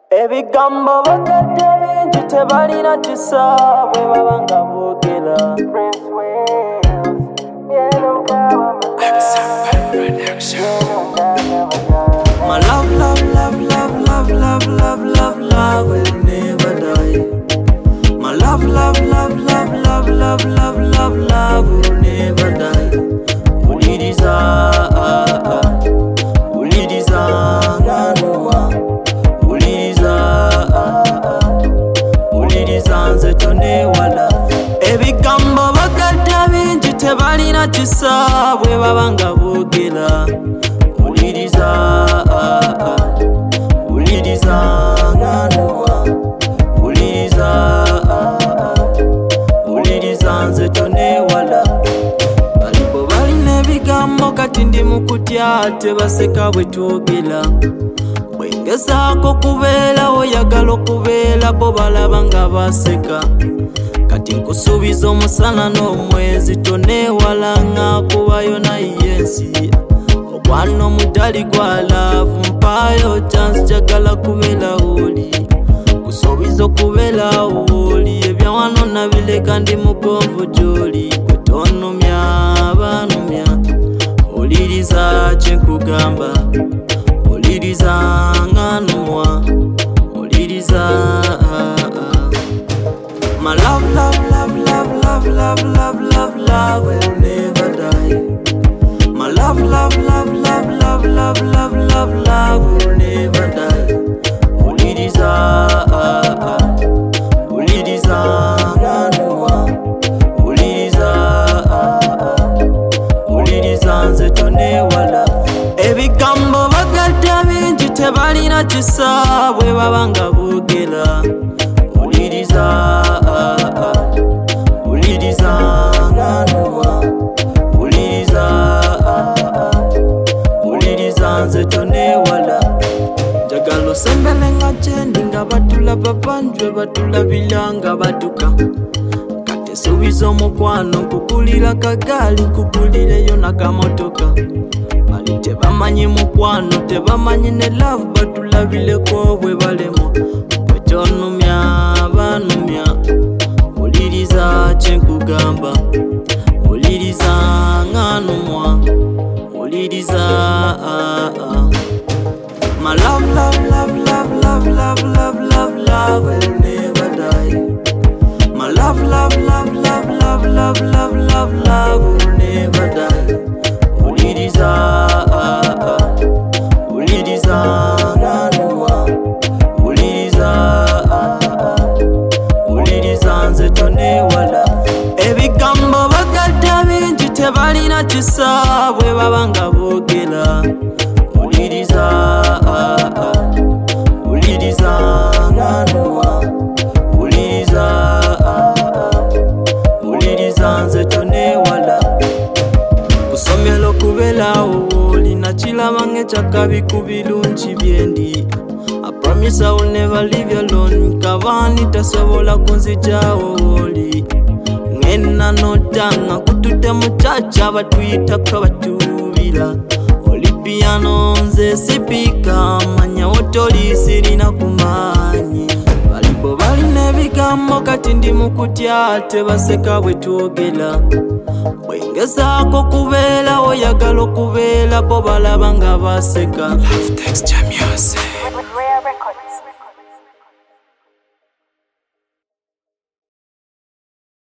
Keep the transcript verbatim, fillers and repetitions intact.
Ebigambo bagadde bingi tebalina kisa bwe baba nga boogera. My love, love, love, love, love, love, love, love, love will never die. My love, love, love, love, love, love, love, love, love will never die. Uliriza, uliriza nganwa, uliriza, uliriza nze tonewala. Ebigambo bagadde bingi tebalina kisa bwe baba nga boogera. Uliriza, uliriza nganwa, uliriza, uliriza nze tonewala. Balibo balina ebigambo kati ndi mu kutya tebaseka bwe twogera. Bwengezaako kubeera oyagala okubeera bo balaba nga baseka. Kati nkusuubiza omusana n'omwezi tonewala ng'akubayo naye ensi. Wano mudali gwa love mpayo chance jagala kubeera oli. Kusuubiza okubeera oli ebya wano nabileka ndi mugonvu gy'oli. Kwetonumya banumya oliriza kyenkugamba, oliriza nganumwa, oliriza. My love, love, love, love, love, love, love, love, love will never die. My love, love, love, love, love, love, love, love, love will never die. Uliriza, uliriza nganwa, uliriza, uliriza nze tonewala. Ebigambo bagadde bingi tebalina kisa bwe baba nga boogera. Uliriza, uliriza nganwa, uliriza, uliriza nze tonewala. Njagala osembele nga gyendi nga batulaba banjwe batulabira nga batuka. Kati suubiza omukwano nkugulira kagaali nkugulireyo n'akamotoka. Bali tebamanyi mukwano tebamanyi ne love batulabireko bwe balemwa. Kwetonumya banumya oliriza kyenkugamba, oliriza nganumwa, oliriza. My love, love, love, love, love, love, love, love, love will never die. My love, love, love, love, love, love, love, love, love will never die. Uliriza, uliriza nganwa, uliriza, uliriza nze tonewala. Ebigambo bagadde bingi tebalina kisa bwe baba nga boogera. Uliriza, uliriza nganwa, uliriza, uliriza nze tonewala. Kusomera okubeera oli nakiraba ng'ekyakabi ku birungi byendi. I promise I will never leave you alone. Kabaani tasobola kunzigyawo oli. Ngena notanga kututte mukyakya batuyitako batuubira. Oli piano nze sipika manyawo toli sirina kumaanyi. Balibo balina ebigambo kati ndi mu kutya tebaseka bwe twogera. Bwengezaako kubeera oyagala okubeera bo balaba nga baseka. Love Texture Music.